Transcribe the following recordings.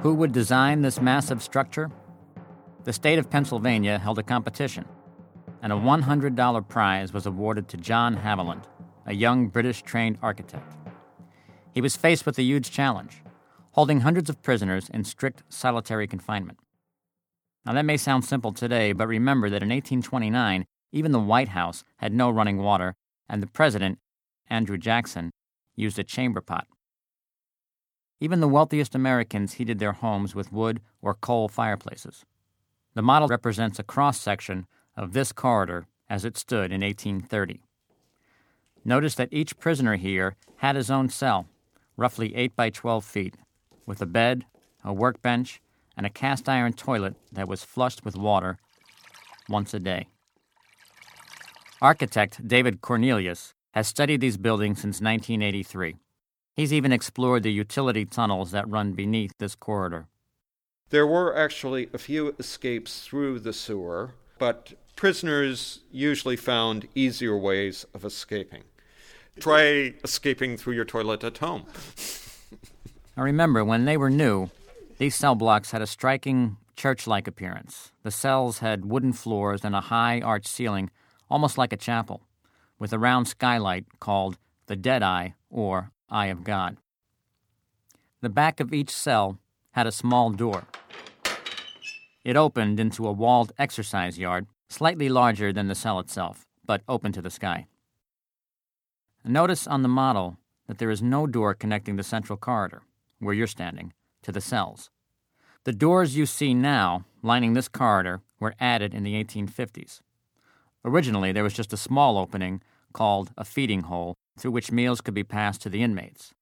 Who would design this massive structure? The state of Pennsylvania held a competition, and a $100 prize was awarded to John Haviland, a young British-trained architect. He was faced with a huge challenge, holding hundreds of prisoners in strict solitary confinement. Now, that may sound simple today, but remember that in 1829, even the White House had no running water, and the president, Andrew Jackson, used a chamber pot. Even the wealthiest Americans heated their homes with wood or coal fireplaces. The model represents a cross-section of this corridor as it stood in 1830. Notice that each prisoner here had his own cell, roughly 8 by 12 feet, with a bed, a workbench, and a cast-iron toilet that was flushed with water once a day. Architect David Cornelius has studied these buildings since 1983. He's even explored the utility tunnels that run beneath this corridor. There were actually a few escapes through the sewer, but prisoners usually found easier ways of escaping. Try escaping through your toilet at home. Now remember, when they were new, these cell blocks had a striking church-like appearance. The cells had wooden floors and a high arched ceiling, almost like a chapel, with a round skylight called the Dead Eye or Eye of God. The back of each cell had a small door. It opened into a walled exercise yard, slightly larger than the cell itself, but open to the sky. Notice on the model that there is no door connecting the central corridor, where you're standing, to the cells. The doors you see now, lining this corridor, were added in the 1850s. Originally, there was just a small opening called a feeding hole through which meals could be passed to the inmates.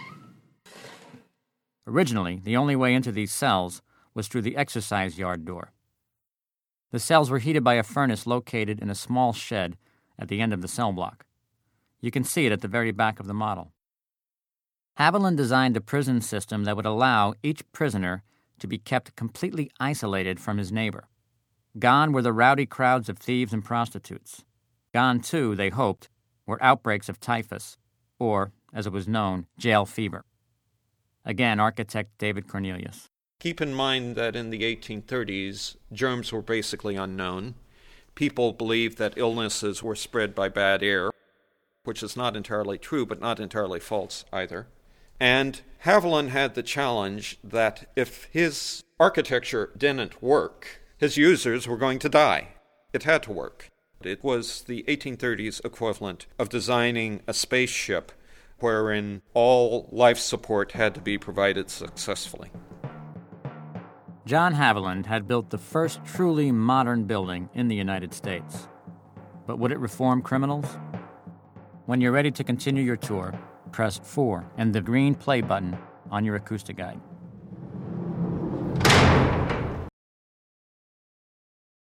Originally, the only way into these cells was through the exercise yard door. The cells were heated by a furnace located in a small shed at the end of the cell block. You can see it at the very back of the model. Haviland designed a prison system that would allow each prisoner to be kept completely isolated from his neighbor. Gone were the rowdy crowds of thieves and prostitutes. Gone, too, they hoped, were outbreaks of typhus, or, as it was known, jail fever. Again, architect David Cornelius. Keep in mind that in the 1830s, germs were basically unknown. People believed that illnesses were spread by bad air, which is not entirely true, but not entirely false either. And Haviland had the challenge that if his architecture didn't work, his users were going to die. It had to work. It was the 1830s equivalent of designing a spaceship wherein all life support had to be provided successfully. John Haviland had built the first truly modern building in the United States. But would it reform criminals? When you're ready to continue your tour, press 4 and the green play button on your acoustic guide.